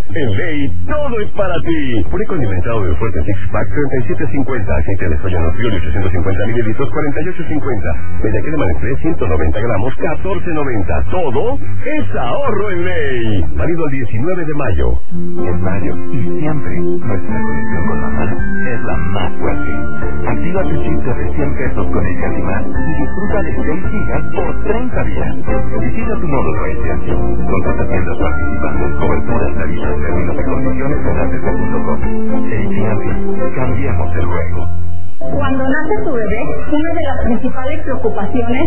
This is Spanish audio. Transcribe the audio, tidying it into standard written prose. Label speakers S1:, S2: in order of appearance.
S1: En Ley, todo es para ti. Puré condimentado de fuerte Six Pack, 37.50. Aceite de soya Nutrioli, 850 mililitros, 48.50. Media crema de Nestlé, 190 gramos, 14.90. Todo es ahorro en Ley. Válido el 19 de mayo.
S2: En mayo y siempre, nuestra conexión con mamá es la más fuerte. Activa tu chip de 100 pesos con el Calimán y disfruta de 6 gigas por 30 días. Visita tu módulo AT&T. Consulta tiendas participantes, coberturas, tarifas, términos y condiciones en AT&T.com. AT&T. Cambiemos el juego.
S3: Cuando nace tu bebé, una de las principales preocupaciones